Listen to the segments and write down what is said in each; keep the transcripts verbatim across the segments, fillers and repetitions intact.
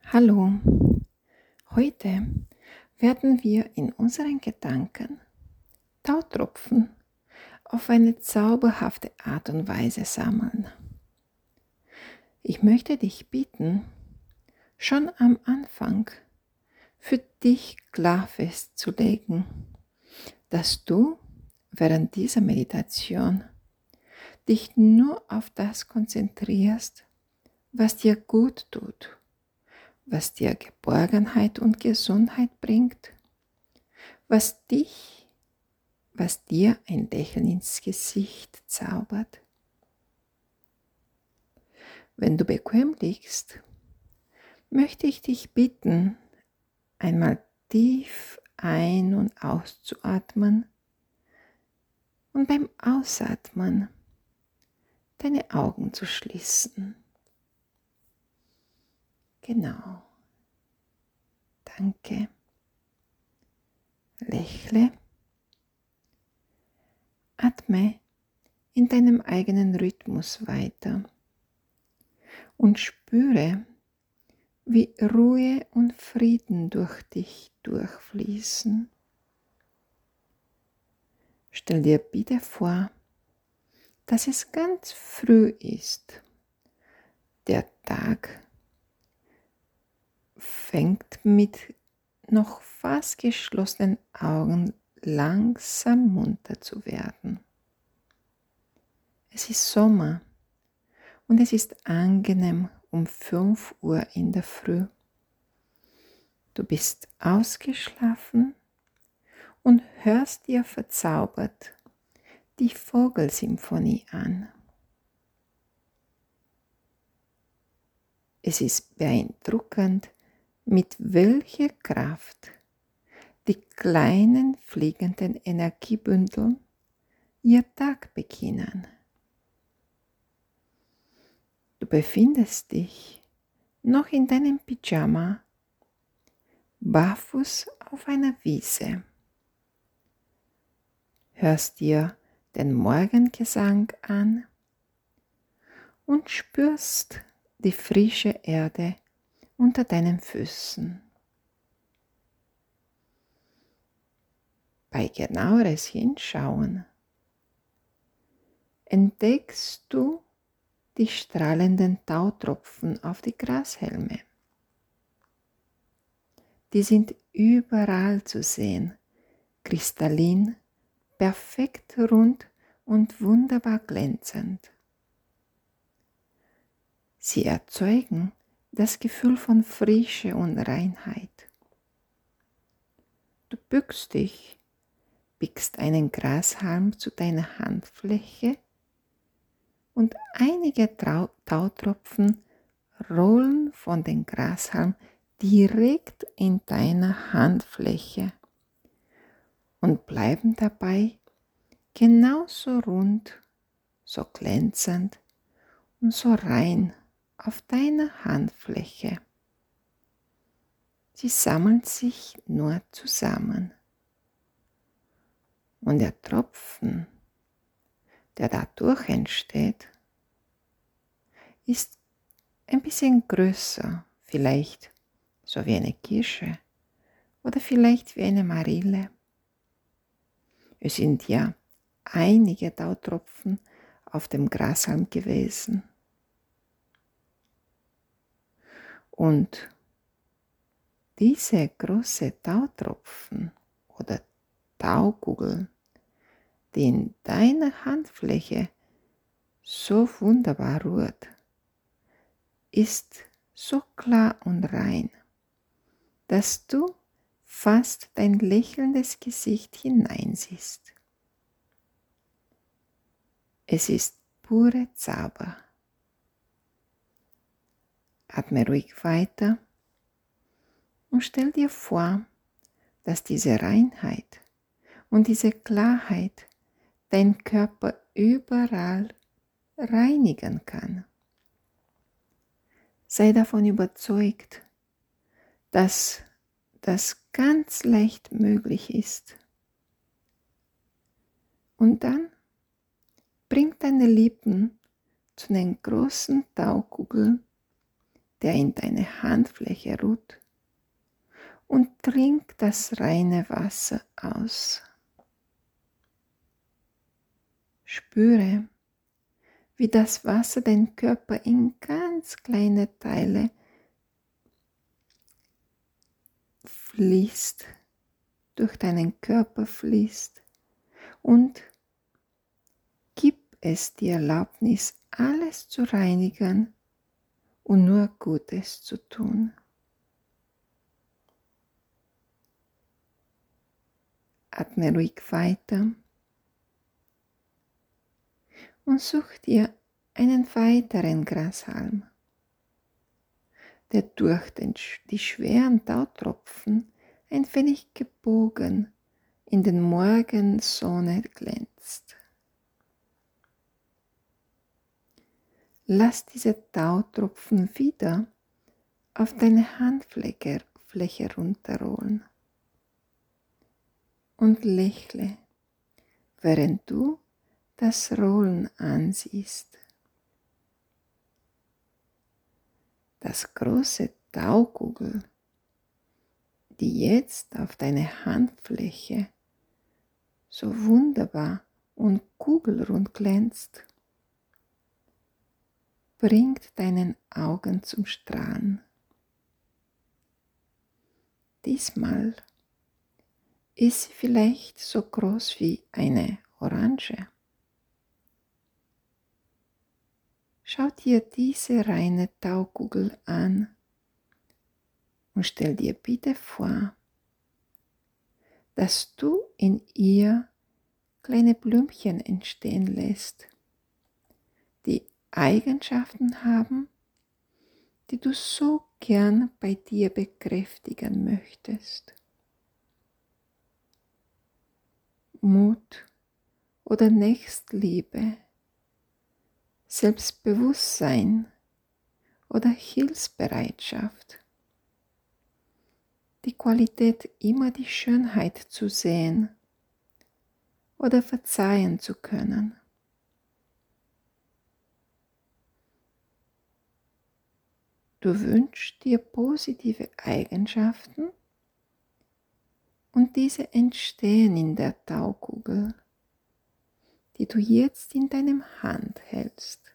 Hallo, heute werden wir in unseren Gedanken Tautropfen auf eine zauberhafte Art und Weise sammeln. Ich möchte dich bitten, schon am Anfang für dich klar festzulegen, dass du während dieser Meditation dich nur auf das konzentrierst, was dir gut tut, was dir Geborgenheit und Gesundheit bringt, was dich, was dir ein Lächeln ins Gesicht zaubert. Wenn du bequem liegst, möchte ich dich bitten, einmal tief ein- und auszuatmen und beim Ausatmen deine Augen zu schließen. Genau. Danke. Lächle. Atme in deinem eigenen Rhythmus weiter und spüre, wie Ruhe und Frieden durch dich durchfließen. Stell dir bitte vor, dass es ganz früh ist. Der Tag fängt mit noch fast geschlossenen Augen langsam munter zu werden. Es ist Sommer und es ist angenehm um fünf Uhr in der Früh. Du bist ausgeschlafen und hörst dir verzaubert die Vogelsymphonie an. Es ist beeindruckend, mit welcher Kraft die kleinen fliegenden Energiebündel ihr Tag beginnen. Du befindest dich noch in deinem Pyjama, barfuß auf einer Wiese. Hörst dir den Morgengesang an und spürst die frische Erde unter deinen Füßen. Bei genaueres Hinschauen entdeckst du die strahlenden Tautropfen auf die Grashalme. Die sind überall zu sehen, kristallin, perfekt rund und wunderbar glänzend. Sie erzeugen das Gefühl von Frische und Reinheit. Du bückst dich, pickst einen Grashalm zu deiner Handfläche und einige Trau- Tautropfen rollen von dem Grashalm direkt in deiner Handfläche und bleiben dabei genauso rund, so glänzend und so rein auf deiner Handfläche. Sie sammeln sich nur zusammen. Und der Tropfen, der dadurch entsteht, ist ein bisschen größer, vielleicht so wie eine Kirsche oder vielleicht wie eine Marille. Es sind ja einige Tautropfen auf dem Grashalm gewesen. Und diese große Tautropfen oder Taukugel, die in deiner Handfläche so wunderbar ruht, ist so klar und rein, dass du fast dein lächelndes Gesicht hineinsiehst. Es ist pure Zauber. Atme ruhig weiter und stell dir vor, dass diese Reinheit und diese Klarheit dein Körper überall reinigen kann. Sei davon überzeugt, dass das ganz leicht möglich ist. Und dann bring deine Lippen zu den großen Taukugeln, der in deine Handfläche ruht, und trink das reine Wasser aus. Spüre, wie das Wasser den Körper in ganz kleine Teile fließt, durch deinen Körper fließt, und gib es die Erlaubnis, alles zu reinigen und nur Gutes zu tun. Atme ruhig weiter und such dir einen weiteren Grashalm, der durch den, die schweren Tautropfen ein wenig gebogen in den Morgensonne glänzt. Lass diese Tautropfen wieder auf deine Handfläche Fläche runterrollen und lächle, während du das Rollen ansiehst. Das große Taukugel, die jetzt auf deine Handfläche so wunderbar und kugelrund glänzt, bringt deinen Augen zum Strahlen. Diesmal ist sie vielleicht so groß wie eine Orange. Schau dir diese reine Taukugel an und stell dir bitte vor, dass du in ihr kleine Blümchen entstehen lässt, die Eigenschaften haben, die du so gern bei dir bekräftigen möchtest. Mut oder Nächstenliebe, Selbstbewusstsein oder Hilfsbereitschaft. Die Qualität, immer die Schönheit zu sehen oder verzeihen zu können. Du wünschst dir positive Eigenschaften und diese entstehen in der Taukugel, die du jetzt in deinem Hand hältst.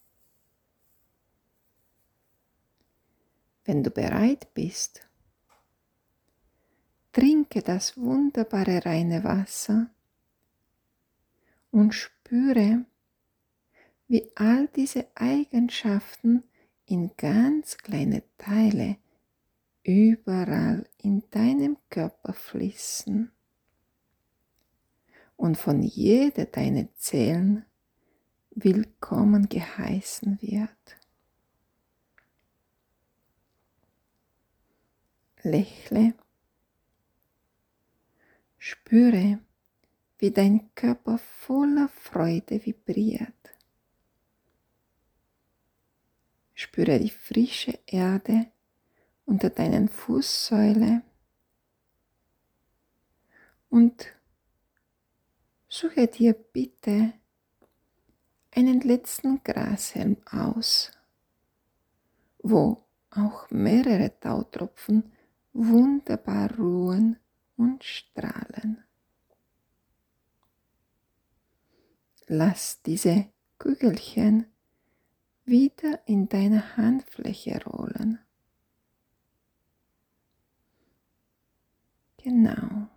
Wenn du bereit bist, trinke das wunderbare reine Wasser und spüre, wie all diese Eigenschaften in ganz kleine Teile überall in deinem Körper fließen und von jeder deiner Zellen willkommen geheißen wird. Lächle, spüre, wie dein Körper voller Freude vibriert. Spüre die frische Erde unter deinen Fußsäule und suche dir bitte einen letzten Grashalm aus, wo auch mehrere Tautropfen wunderbar ruhen und strahlen. Lass diese Kügelchen wieder in deine Handfläche rollen. Genau.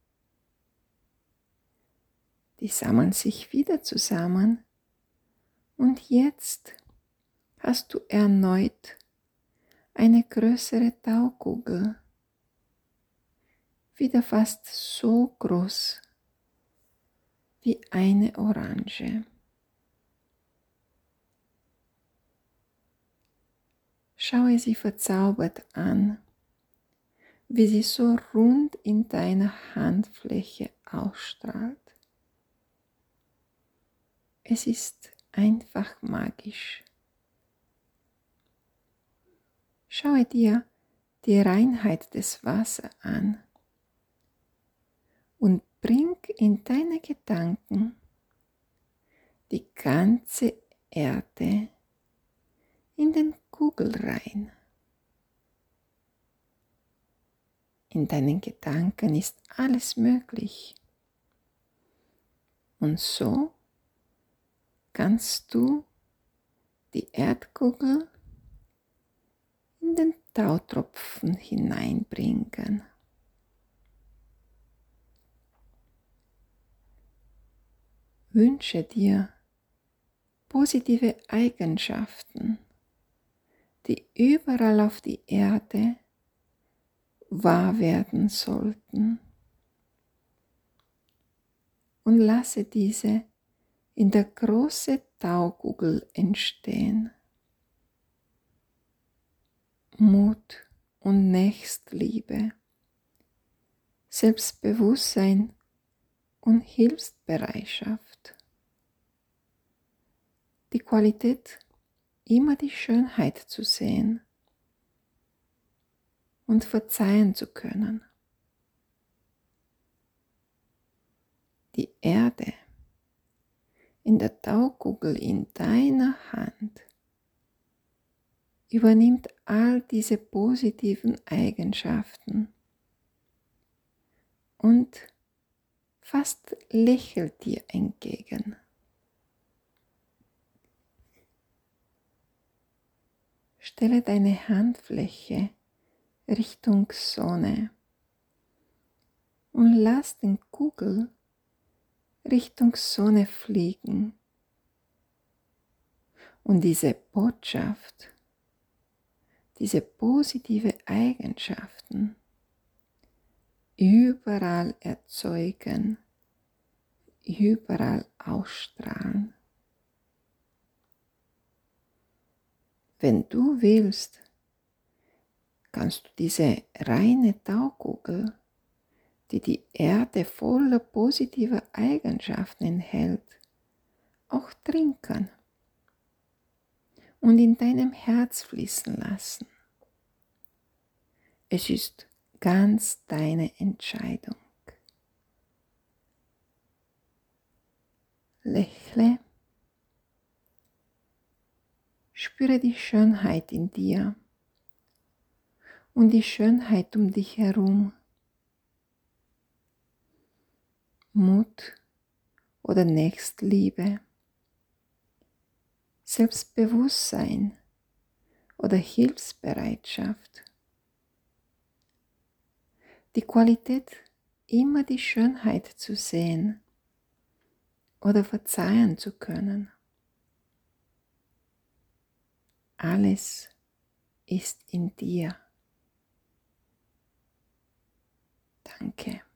Die sammeln sich wieder zusammen und jetzt hast du erneut eine größere Taukugel, wieder fast so groß wie eine Orange. Schaue sie verzaubert an, wie sie so rund in deiner Handfläche ausstrahlt. Es ist einfach magisch. Schaue dir die Reinheit des Wassers an und bring in deine Gedanken die ganze Erde in den Kugel rein. in deinen Gedanken ist alles möglich. Und so kannst du die Erdkugel in den Tautropfen hineinbringen. Wünsche dir positive Eigenschaften, die überall auf die Erde wahr werden sollten, und lasse diese in der großen Taukugel entstehen. Mut und Nächstenliebe, Selbstbewusstsein und Hilfsbereitschaft. Die Qualität, immer die Schönheit zu sehen und verzeihen zu können. Die Erde in der Taukugel in deiner Hand übernimmt all diese positiven Eigenschaften und fast lächelt dir entgegen. Stelle deine Handfläche Richtung Sonne und lass den Kugel Richtung Sonne fliegen. Und diese Botschaft, diese positive Eigenschaften überall erzeugen, überall ausstrahlen. Wenn du willst, kannst du diese reine Taukugel, die die Erde voller positiver Eigenschaften enthält, auch trinken und in deinem Herz fließen lassen. Es ist ganz deine Entscheidung. Lächle, spüre die Schönheit in dir und die Schönheit um dich herum. Mut oder Nächstenliebe, Selbstbewusstsein oder Hilfsbereitschaft. Die Qualität, immer die Schönheit zu sehen oder verzeihen zu können. Alles ist in dir. Danke.